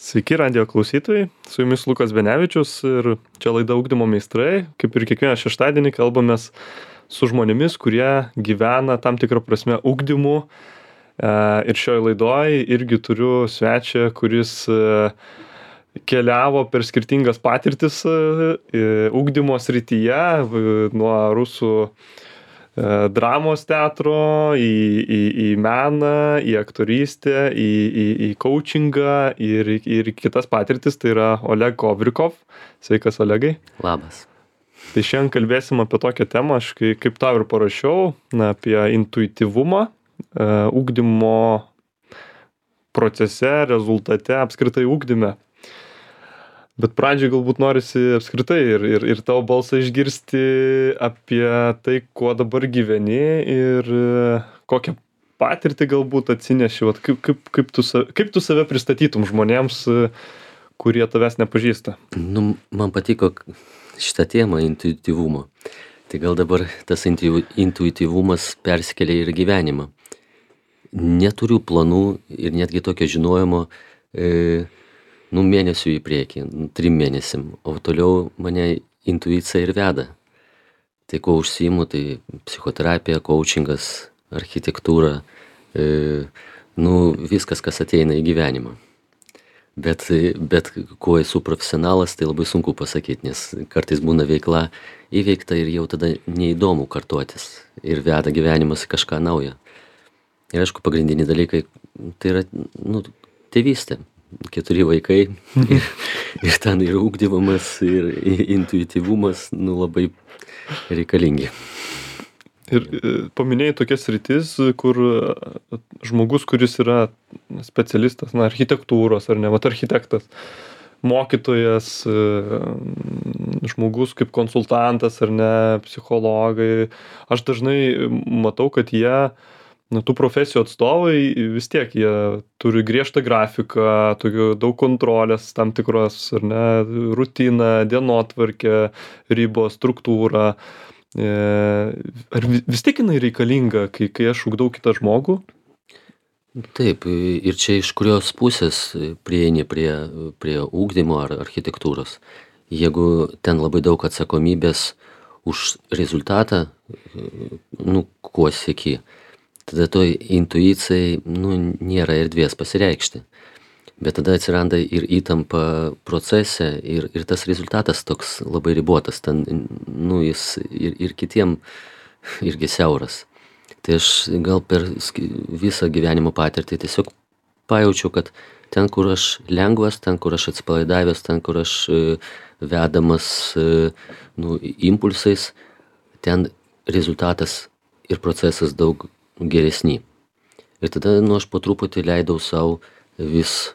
Sveiki radijo klausytojai, su jumis Lukas Benevičius ir čia laida Ugdymo meistrai. Kaip ir kiekvieną šeštadienį kalbamės su žmonėmis, kurie gyvena tam tikrą prasme ugdymu. Ir šioje laidoje irgi turiu svečią, kuris keliavo per skirtingas patirtis ugdymo srityje, nuo rusų dramos teatro, į meną, į aktorystę, į coachingą ir kitas patirtis. Tai yra Oleg Kovrikov. Sveikas, Olegai. Labas. Tai šiandien kalbėsim apie tokią temą, aš kaip tau ir parašiau, apie intuityvumą ugdymo procese, rezultate, apskritai ugdyme. Bet pradžiai galbūt norisi apskritai ir tavo balsą išgirsti apie tai, kuo dabar gyveni ir kokią patirtį galbūt atsineši. Vat kaip tu save pristatytum žmonėms, kurie tavęs nepažįsta? Man patiko šitą temą intuityvumo. Tai gal dabar tas intuityvumas perskelia ir gyvenimą. Neturiu planų ir netgi tokio žinojimo mėnesių į priekį, 3 mėnesiam, o toliau mane intuicija ir veda. Tai kuo užsiimu, tai psichoterapija, coachingas, architektūra, viskas, kas ateina į gyvenimą. Bet kuo esu profesionalas, tai labai sunku pasakyti, nes kartais būna veikla įveikta ir jau tada neįdomu kartotis ir veda gyvenimas į kažką naujo. Ir aišku, pagrindiniai dalykai, tai yra tėvystė. 4 vaikai ir ten ir ugdymas, ir intuityvumas labai reikalingi. Ir paminėjai tokias sritis, kur žmogus, kuris yra specialistas, architektūros ar ne, architektas, mokytojas, žmogus kaip konsultantas ar ne, psichologai. Aš dažnai matau, kad jie tų profesijų atstovai vis tiek jie turi griežtą grafiką, daug kontrolės tam tikros, ar ne, rutiną, dienotvarkę, ribos, struktūrą. Ar vis tiek jinai reikalinga, kai aš ugdau kitą žmogų? Taip, ir čia iš kurios pusės prieini prie ugdymo ar architektūros. Jeigu ten labai daug atsakomybės už rezultatą, kuo sieki, tada toj intuicijai nėra erdvės pasireikšti. Bet tada atsiranda ir įtampa procese ir tas rezultatas toks labai ribotas. Ten, jis ir kitiem irgi siauras. Tai aš gal per visą gyvenimo patirtį tiesiog pajaučiau, kad ten, kur aš lengvas, ten, kur aš atsipalaidavęs, ten, kur aš vedamas impulsais, ten rezultatas ir procesas daug geresni. Ir tada aš po truputį leidau savo vis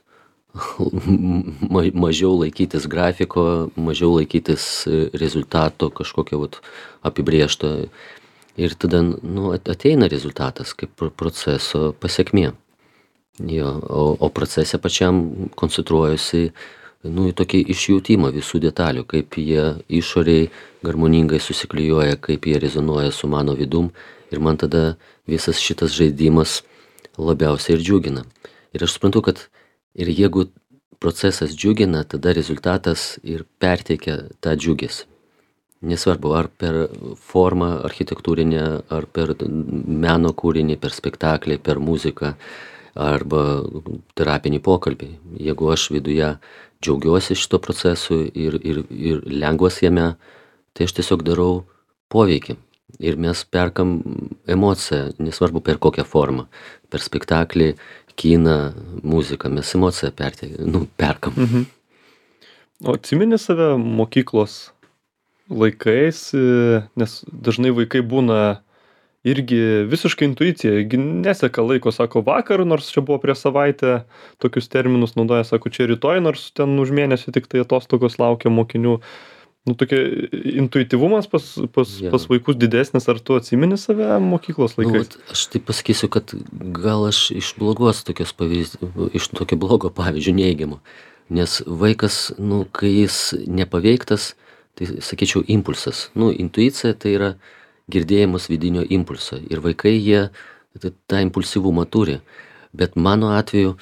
mažiau laikytis grafiko, mažiau laikytis rezultato kažkokio apibrėžto. Ir tada ateina rezultatas kaip proceso pasekmė. O procese pačiam koncentruojuosi į tokį išjautimą visų detalių, kaip jie išoriai harmoningai susiklijuoja, kaip jie rezonuoja su mano vidum. Ir man tada visas šitas žaidimas labiausiai ir džiugina. Ir aš suprantu, kad ir jeigu procesas džiugina, tada rezultatas ir perteikia tą džiugesį. Nesvarbu, ar per formą architektūrinę, ar per meno kūrinį, per spektaklį, per muziką, arba terapinį pokalbį. Jeigu aš viduje džiaugiuosi šito procesu ir lengvas jame, tai aš tiesiog darau poveikį. Ir mes perkam emociją, nesvarbu per kokią formą. Per spektaklį, kiną, muziką, mes emociją perkam. O atsimeni save mokyklos laikais, nes dažnai vaikai būna irgi visiškai intuicija, neseka laiko, sako vakar, nors čia buvo prieš savaitę, tokius terminus naudoja, sako čia rytoj, nors ten už mėnesį tik tai atostogos laukia mokinių. Tokia intuityvumas pas vaikus didesnis, ar tu atsimeni save mokyklos laikais? Aš taip pasakysiu, kad gal aš iš blogos tokios iš tokio blogo pavyzdžio neigiamo. Nes vaikas, kai jis nepaveiktas, tai sakyčiau impulsas. Intuicija tai yra girdėjimas vidinio impulso. Ir vaikai jie tą impulsyvumą turi. Bet mano atveju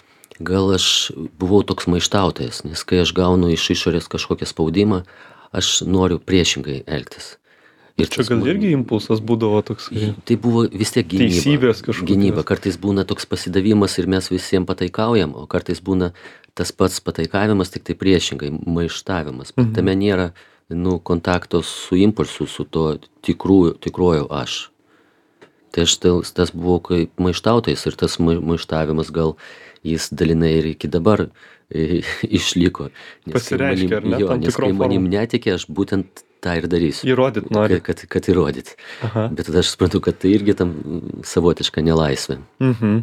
Gal aš buvau toks maištautojas, nes kai aš gaunu iš išorės kažkokią spaudimą, aš noriu priešingai elgtis. Ir Čia tas gal irgi impulsas būdavo toksai. tai buvo vis tiek gynyba. Teisybės kažkokios. Gynyba. Kartais būna toks pasidavimas ir mes visiems pataikaujam, o kartais būna tas pats pataikavimas, tik tai priešingai, maištavimas. Bet tame nėra kontakto su impulsu, su to tikruoju aš. Tai aš tas buvau kaip maištautojas ir tas maištavimas gal jis dalinai ir iki dabar išliko. Pasireiškia, ar ne, tam Nes tikrom kai manim formom. netikė, aš būtent tą ir darysiu. Įrodyt nori. Kad įrodyt. Aha. Bet tada aš suprantu, kad tai irgi tam savotiška nelaisvė. Mhm.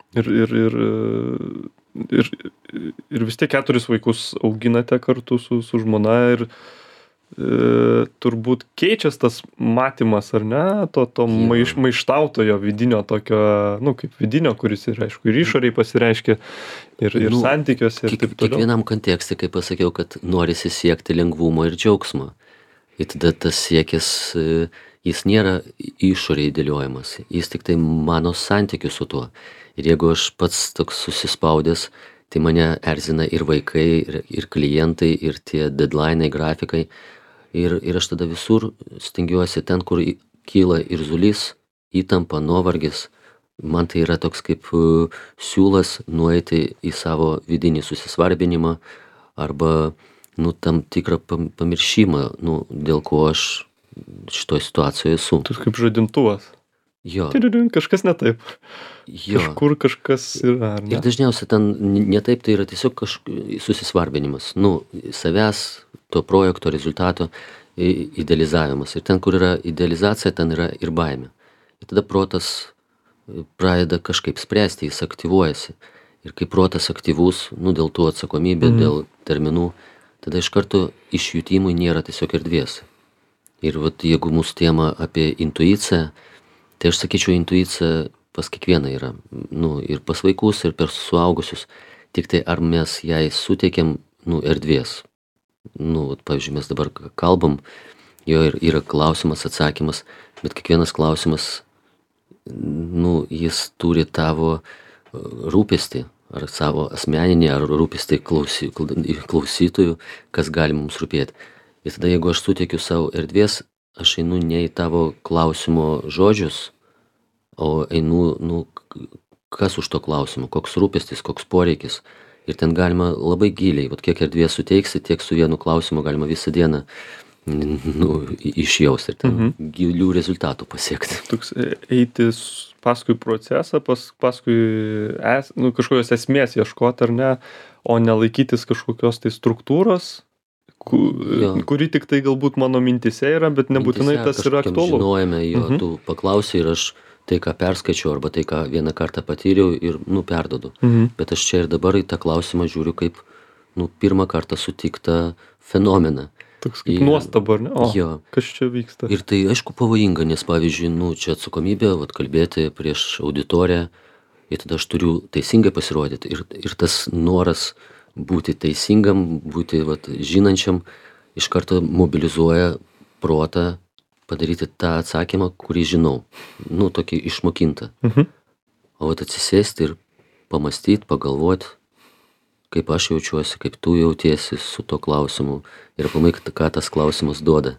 Ir, ir vis tiek 4 vaikus auginate kartu su žmona ir turbūt keičias tas matymas, ar ne, to maištautojo vidinio tokio, kaip vidinio, kuris ir, aišku, ir išoriai pasireiškia, ir santykiuose, ir taip toliau. Kiekvienam kontekste, kaip pasakiau, kad norisi siekti lengvumo ir džiaugsmo. Ir tada tas siekis, jis nėra išoriai dėliojamas, jis tik tai mano santykių su tuo. Ir jeigu aš pats toks susispaudęs, tai mane erzina ir vaikai, ir klientai, ir tie deadline'ai, grafikai. Ir aš tada visur stengiuosi ten, kur kyla irzulys, įtampa, nuovargis. Man tai yra toks kaip siūlas nueiti į savo vidinį susisvarbinimą arba tam tikrą pamiršimą, dėl ko aš šitoj situacijoje esu. Tai kaip žadintuvas. Jo. Kažkas ne taip. Jo. Kažkur kažkas yra, ar ne? Ir dažniausiai ten ne taip, tai yra tiesiog susisvarbinimas. Savęs, to projekto rezultato idealizavimas. Ir ten, kur yra idealizacija, ten yra ir baimė. Ir tada protas pradeda kažkaip spręsti, jis aktyvuojasi. Ir kai protas aktyvus, dėl tų atsakomybė, dėl terminų, tada iš karto išjutimui nėra tiesiog erdvės. Ir jeigu mūsų tema apie intuiciją, tai aš sakyčiau, intuicija pas kiekvieną yra. Ir pas vaikus, ir per suaugusius. Tik tai ar mes jai suteikiam erdvės. Pavyzdžiui, mes dabar kalbam, jo yra klausimas, atsakymas, bet kiekvienas klausimas, jis turi tavo rūpestį, ar savo asmeninį, ar rūpestį klausytojų, kas gali mums rūpėti. Ir tada, jeigu aš suteikiu savo erdvės, aš einu ne į tavo klausimo žodžius, o einu, kas už to klausimo, koks rūpestis, koks poreikis. Ir ten galima labai giliai, kiek erdvės suteiksi, tiek su vienu klausimu galima visą dieną išjausti ir ten gilių rezultatų pasiekti. Toks eiti paskui procesą, paskui kažkokios esmės ieškoti, ar ne, o nelaikytis kažkokios tai struktūros, kuri tik tai galbūt mano mintise yra, bet nebūtinai tas yra aktualu. Žinojame, tu paklausai ir aš tai, ką perskaičiau, arba tai, ką vieną kartą patyriau ir perdodu. Bet aš čia ir dabar į tą klausimą žiūriu kaip pirmą kartą sutiktą fenomeną. Toks kaip nuostaba, ar ne? Jo. Kas čia vyksta? Ir tai aišku pavojinga, nes pavyzdžiui, čia atsakomybė, kalbėti prieš auditoriją, ir tada aš turiu teisingai pasirodyti. Ir tas noras būti teisingam, būti žinančiam, iš karto mobilizuoja protą padaryti tą atsakymą, kurį žinau. Tokį išmokintą. O atsisėsti ir pamąstyti, pagalvoti, kaip aš jaučiuosi, kaip tu jautiesi su to klausimu ir pamėgti, ką tas klausimas duoda.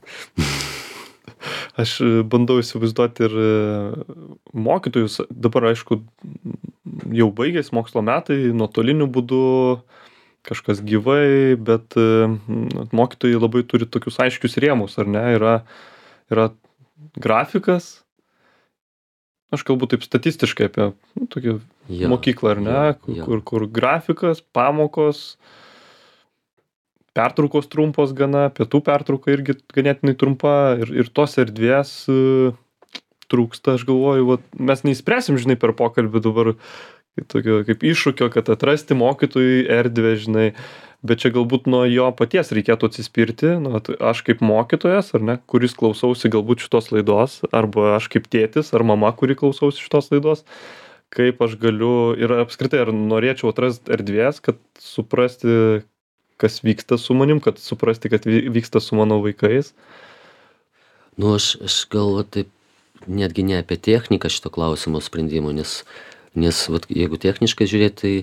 Aš bandau įsivaizduoti ir mokytojus, dabar aišku, jau baigėsi mokslo metai, nuotoliniu būdu, kažkas gyvai, bet mokytojai labai turi tokius aiškius rėmus, ar ne, yra grafikas, aš kalbu taip statistiškai apie tokį mokyklą, ar ne, kur grafikas, pamokos, pertraukos trumpos gana, pietų pertrauka irgi ganėtinai trumpa ir tos erdvės trūksta, aš galvoju, mes neįspręsim, žinai, per pokalbį dabar tokio kaip iššūkio, kad atrasti mokytojui erdvę, žinai, bet čia galbūt nuo jo paties reikėtų atsispirti, aš kaip mokytojas, ar ne, kuris klausausi galbūt šitos laidos, arba aš kaip tėtis ar mama, kuri klausausi šitos laidos, kaip aš galiu ir apskritai ar norėčiau atrasti erdvės, kad suprasti, kas vyksta su manim, kad suprasti, kad vyksta su mano vaikais. Aš gal taip netgi ne apie techniką šito klausimo sprendimo, nes jeigu techniškai žiūrėti, tai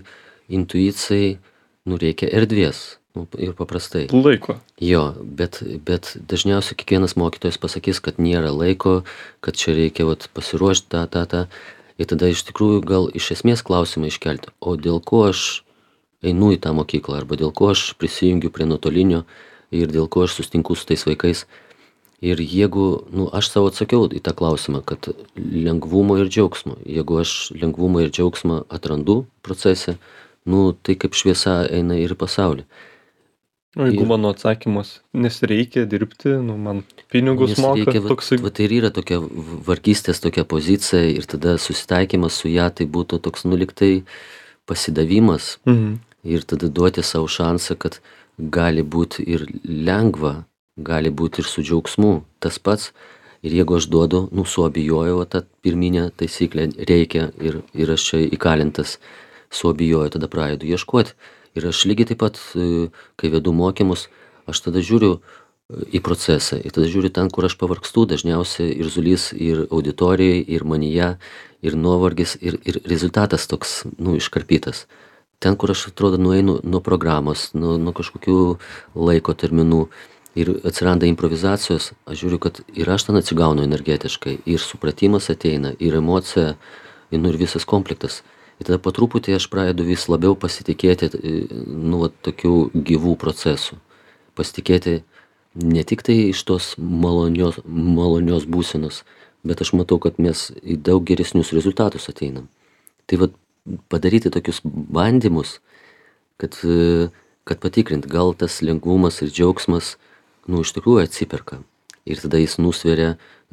intuicijai, reikia erdvės. Ir paprastai. Laiko. Jo, bet dažniausiai kiekvienas mokytojas pasakys, kad nėra laiko, kad čia reikia pasiruošti tą. Ir tada iš tikrųjų gal iš esmės klausimą iškelti, o dėl ko aš einu į tą mokyklą, arba dėl ko aš prisijungiu prie nuotolinio ir dėl ko aš sustinku su tais vaikais. Ir jeigu, aš savo atsakiau į tą klausimą, kad lengvumo ir džiaugsmo. Jeigu aš lengvumą ir džiaugsmą atrandu procese, tai kaip šviesa eina ir į pasaulį. O jeigu mano atsakymas, nes reikia dirbti, man pinigus moka, toksai. Tai ir yra tokia vargystės tokia pozicija ir tada susitaikymas su ją, tai būtų toks liktai pasidavimas. Ir tada duoti savo šansą, kad gali būti ir lengva, gali būti ir su džiaugsmu tas pats. Ir jeigu aš duodu, suabijojau tą pirminę taisyklę, reikia ir aš čia įkalintas, suabijojau, tada pradedu ieškoti. Ir aš lygiai taip pat, kai vedu mokymus, aš tada žiūriu į procesą. Ir tada žiūriu ten, kur aš pavargstu, dažniausiai ir zulys, ir auditorijai, ir manyje, ir nuovargis, ir rezultatas toks, iškarpytas. Ten, kur aš atrodo nueinu nuo programos, nuo kažkokių laiko terminų ir atsiranda improvizacijos, aš žiūriu, kad ir aš ten atsigaunu energetiškai, ir supratimas ateina, ir emocija, ir visas komplektas. Ir tada po truputį aš pradedu vis labiau pasitikėti tokių gyvų procesų. Pasitikėti ne tik tai iš tos malonios būsenos, bet aš matau, kad mes į daug geresnius rezultatus ateinam. Tai padaryti tokius bandymus, kad patikrint, gal tas lengvumas ir džiaugsmas, iš tikrųjų atsiperka. Ir tada jis nusveria,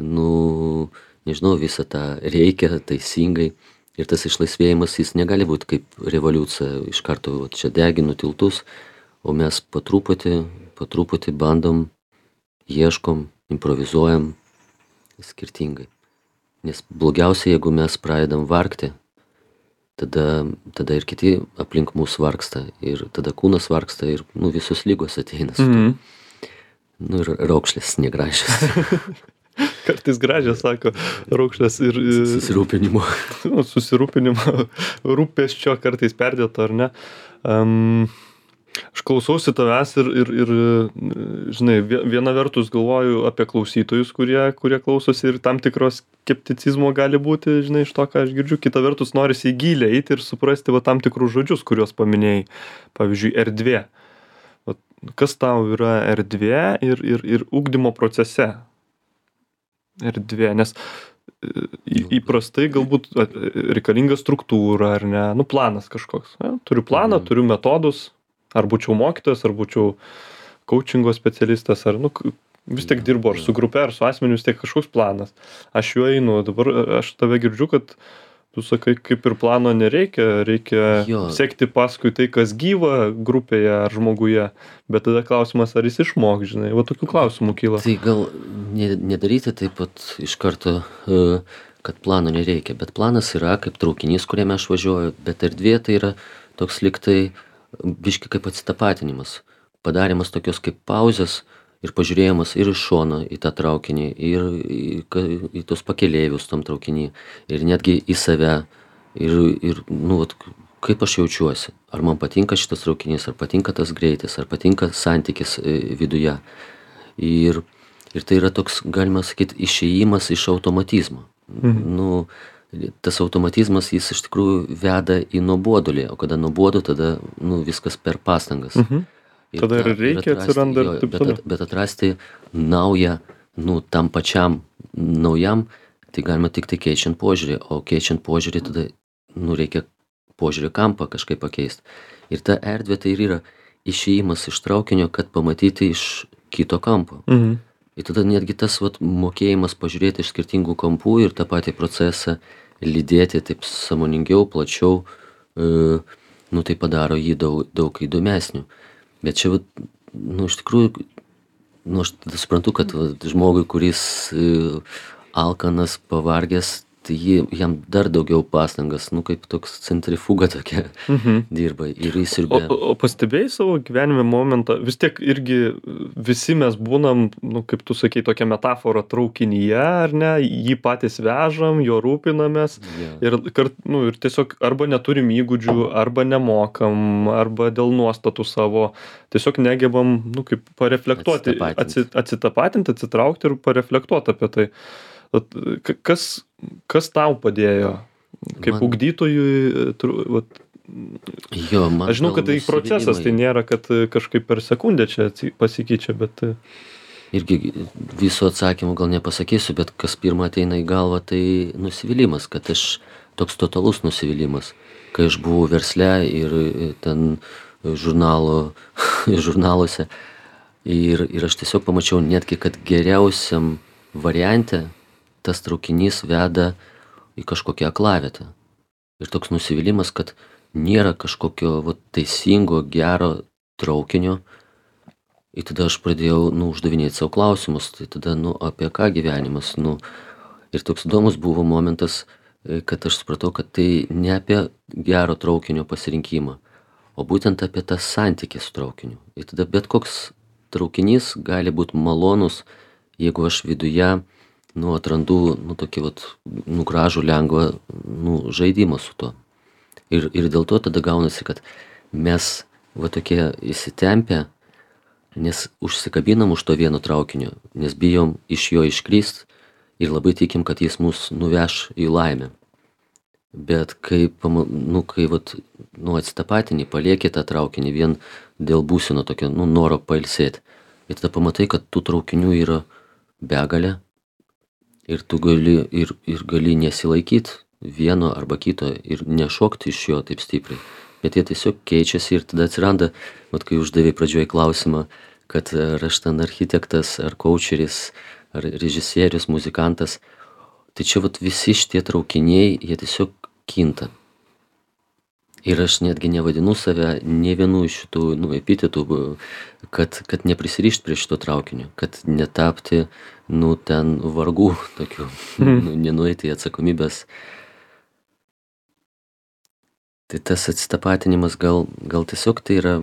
visą tą reikia teisingai. Ir tas išlaisvėjimas, jis negali būti kaip revoliucija, iš karto čia deginu tiltus, o mes po truputį bandom, ieškom, improvizuojam skirtingai. Nes blogiausia, jeigu mes pradedam vargti, tada ir kiti aplink mus vargsta, ir tada kūnas vargsta, ir visos lygos ateina. Ir raukšlės negražios. Kartais gražios, sako, raukšlės ir susirūpinimo, rūpesčio kartais perdėto, ar ne. Aš klausausi tavęs ir žinai, viena vertus galvoju apie klausytojus, kurie klausosi ir tam tikros skepticizmo gali būti, žinai, iš to, ką aš girdžiu. Kita vertus norisi į gylę eiti ir suprasti tam tikrus žodžius, kuriuos paminėjai. Pavyzdžiui, erdvė. Kas tau yra erdvė ir ugdymo procese? Erdvė, nes įprastai galbūt reikalinga struktūra, ar ne, planas kažkoks. Turiu planą, turiu metodus, ar būčiau mokytojas, ar būčiau coachingo specialistas, ar vis tiek dirbu ar su grupe, ar su asmeniu, vis tiek kažkoks planas. Aš juo einu, dabar aš tave girdžiu, kad tu sakai, kaip ir plano nereikia, reikia sekti paskui tai, kas gyva grupėje ar žmoguje, bet tada klausimas, ar jis išmok, žinai, tokių klausimų kyla. Tai gal nedaryti taip pat iš karto, kad plano nereikia, bet planas yra kaip traukinys, kuriame aš važiuoju, bet erdvė tai yra toks liktai biški kaip atsitapatinimas, padarimas tokios kaip pauzės ir pažiūrėjimas ir iš šono į tą traukinį, ir į tos pakeleivius tam traukinį, ir netgi į save, ir kaip aš jaučiuosi, ar man patinka šitas traukinys, ar patinka tas greitis, ar patinka santykis viduje. Ir tai yra toks, galima sakyti, išėjimas iš automatizmo. Tas automatizmas, jis iš tikrųjų veda į nuobodulį, o kada nuobodu, tada viskas per pastangas. Tada ir reikia atsiranda ir taip toliau. Bet atrasti naują, tam pačiam naujam, tai galima tik tai keičiant požiūrį, o keičiant požiūrį tada, reikia požiūrį kampą kažkaip pakeisti. Ir ta erdvė tai ir yra išėjimas iš traukinio, kad pamatyti iš kito kampo. Ir tada netgi tas mokėjimas pažiūrėti iš skirtingų kampų ir tą patį procesą lydėti taip sąmoningiau, plačiau, tai padaro jį daug įdomesnių. Bet čia, iš tikrųjų, aš tada suprantu, kad žmogui, kuris alkanas, pavargęs, tai jam dar daugiau pastangas, nu, kaip toks centrifuga tokia dirba ir O, įsiurbia. o pastebėjai savo gyvenime momentą, vis tiek irgi visi mes būnam, nu, kaip tu sakei, tokia metafora traukinyje, ar ne, jį patys vežam, jo rūpinamės Jo. ir, nu, ir tiesiog arba neturim įgūdžių, arba nemokam, arba dėl nuostatų savo, tiesiog negebam, nu, kaip pareflektuoti, atsitapatinti, atsitraukti ir pareflektuoti apie tai. Vat, kas tau padėjo, kaip ugdytojui, vat, Jo, man aš žinau, kad tai procesas, tai nėra, kad kažkaip per sekundę čia pasikeičia, bet... Irgi viso atsakymų gal nepasakysiu, bet kas pirmą ateina į galvą, tai nusivylimas, kad aš toks totalus nusivylimas. Kai aš buvau versle ir ten žurnaluose ir aš tiesiog pamačiau netgi, kad geriausiam variante tas traukinys veda į kažkokią aklavietę. Ir toks nusivylimas, kad nėra kažkokio teisingo, gero traukinio. Ir tada aš pradėjau, uždavinėti savo klausimus, tai tada, apie ką gyvenimas, Ir toks įdomus buvo momentas, kad aš supratau, kad tai ne apie gero traukinio pasirinkimą, o būtent apie tą santykį su traukiniu. Ir tada bet koks traukinys gali būti malonus, jeigu aš viduje, atrandu, tokį, gražų, lengvą, žaidimą su tuo. Ir dėl to tada gaunasi, kad mes tokie įsitempę, nes užsikabinam už to vieno traukinio, nes bijom iš jo iškrist ir labai tikim, kad jis mus nuveš į laimę. Bet kai atsitapatini, palieki tą traukinį vien dėl būseno tokio, noro pailsėti. Ir tada pamatai, kad tų traukinių yra begalė ir tu gali nesilaikyti vieno arba kito ir nešokti iš jo taip stipriai. Bet jie tiesiog keičiasi ir tada atsiranda, kai uždavė pradžioje klausimą, kad ar aš ten architektas, ar coacheris, ar režisierius, muzikantas, tai čia visi šitie traukiniai, jie tiesiog kinta. Ir aš netgi nevadinu save ne vienu iš šitų epitetų, kad neprisirišti prie šito traukinio, kad netapti, ten vargų tokių, nenueiti į atsakomybės. Tai tas atsitapatinimas gal tiesiog tai yra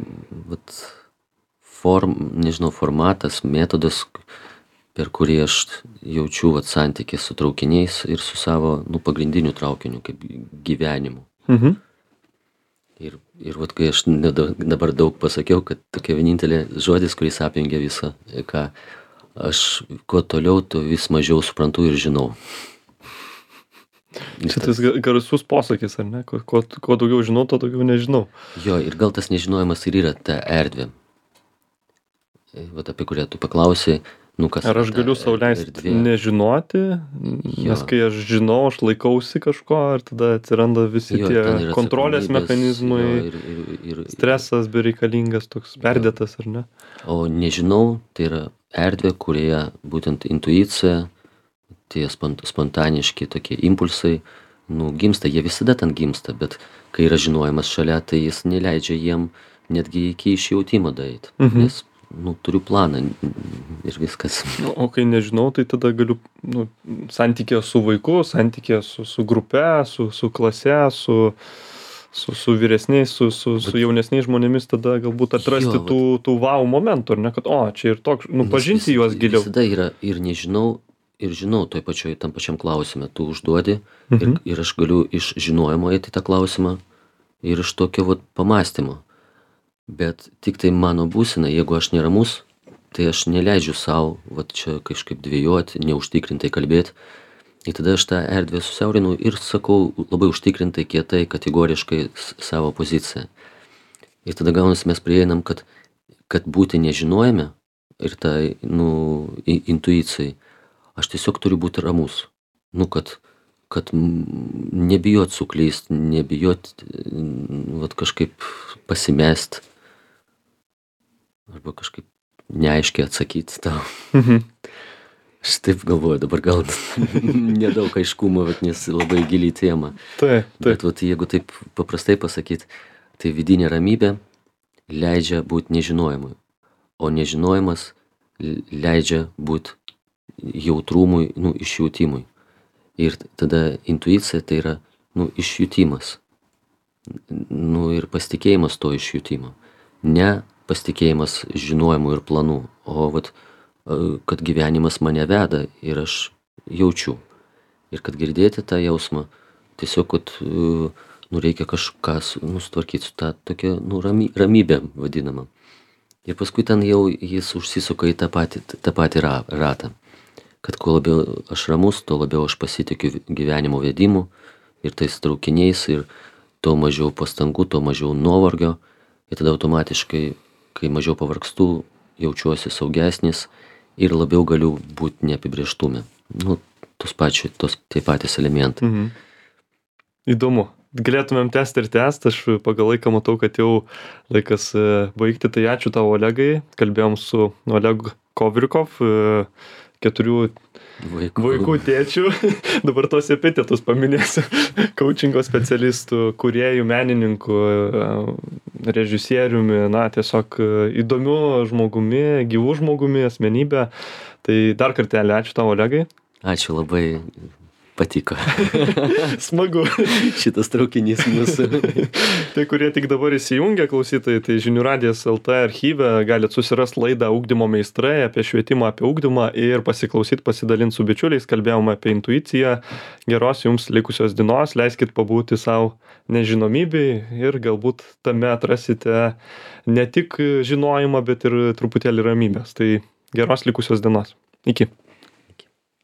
formatas, metodas, per kurį aš jaučiu santykį su traukiniais ir su savo pagrindiniu traukiniu, kaip gyvenimu. Ir kai aš dabar daug pasakiau, kad tokia vienintelė žodis, kuris apjungia visą, ką aš kuo toliau, tuo vis mažiau suprantu ir žinau. Čia tas garsus posakis, ar ne? Kuo daugiau žinau, to daugiau nežinau. Jo, ir gal tas nežinojimas ir yra ta erdvė. Apie kurią tu paklausai, kas... Ar aš galiu sau leisti nežinoti, nes kai aš žinau, aš laikausi kažko, ir tada atsiranda visi tie kontrolės mechanizmai, stresas bereikalingas, toks perdėtas, ar ne? O nežinau, tai yra erdvė, kurioje būtent intuicija, tie spontaniški tokie impulsai, gimsta, jie visada ten gimsta, bet kai yra žinojimas šalia, tai jis neleidžia jiem netgi iki išjautimo daeiti, nes, turiu planą ir viskas. O kai nežinau, tai tada galiu, santykė su vaiku, santykė su grupe, su klase, su vyresniais, su jaunesniais žmonėmis, tada galbūt atrasti tų wow momentų, ar ne, kad, čia ir toks, pažinti juos giliau. Visada yra ir nežinau, ir žinau tam pačiam klausime, tu užduodi ir aš galiu iš žinojimo eiti tą klausimą ir iš tokio pamastymo. Bet tik tai mano būsena, jeigu aš neramus, tai aš neleidžiu savo čia kažkaip dvejoti, neužtikrintai kalbėti. Ir tada aš tą erdvę susiaurinu ir sakau labai užtikrintai, kietai, kategoriškai savo poziciją. Ir tada gaunasi mes prieinam, kad būti nežinojime ir tai, intuicijai, aš tiesiog turiu būti ramus. Kad nebijot suklyst, nebijot kažkaip pasimest arba kažkaip neaiškiai atsakyti tau. Aš taip galvoju, dabar gal nedaug aiškumo, nes labai gili tema. Taip. Bet jeigu taip paprastai pasakyti, tai vidinė ramybė leidžia būti nežinojimui, o nežinojimas leidžia būti jautrumui, išjautimui. Ir tada intuicija tai yra, išjutimas. Ir pasitikėjimas to išjutimo. Ne pasitikėjimas žinojimu ir planu, o kad gyvenimas mane veda ir aš jaučiu. Ir kad girdėti tą jausmą, tiesiog, kad reikia kažką sutvarkyti su tą tokia ramybė vadinama. Ir paskui ten jau jis užsisuka į tą patį ratą. Kad kuo labiau aš ramus, tuo labiau aš pasitikiu gyvenimo vedimu ir tais traukiniais, ir tuo mažiau pastangų, tuo mažiau nuovargio. Ir tada automatiškai, kai mažiau pavargstu, jaučiuosi saugesnis ir labiau galiu būti neapibrėžtume. Tie patys elementai. Įdomu. Galėtumėm tęsti ir tęsti, aš pagal laiką matau, kad jau laikas baigti, tai ačiū tau, Olegai. Kalbėjom su Olegu Kovrikov, 4 vaikų tėčių, dabar tos epitetus paminėsiu, coachingo specialistų, kūrėjų, menininkų, režisieriumi, tiesiog įdomiu žmogumi, gyvų žmogumi, asmenybė. Tai dar kartelį ačiū tau, Olegai. Ačiū labai, patiko. Smagu. Šitas traukinys mūsų. Tai kurie tik dabar įsijungia klausytojai, tai Žinių radijas LT archyve galit susirasti laidą Ugdymo meistrai apie švietimą, apie ugdymą ir pasiklausyti, pasidalinti su bičiuliais. Kalbėjome apie intuiciją. Geros jums likusios dienos, leiskit pabūti savo nežinomybei ir galbūt tame atrasite ne tik žinojimą, bet ir truputėlį ramybės. Tai geros likusios dienos. Iki.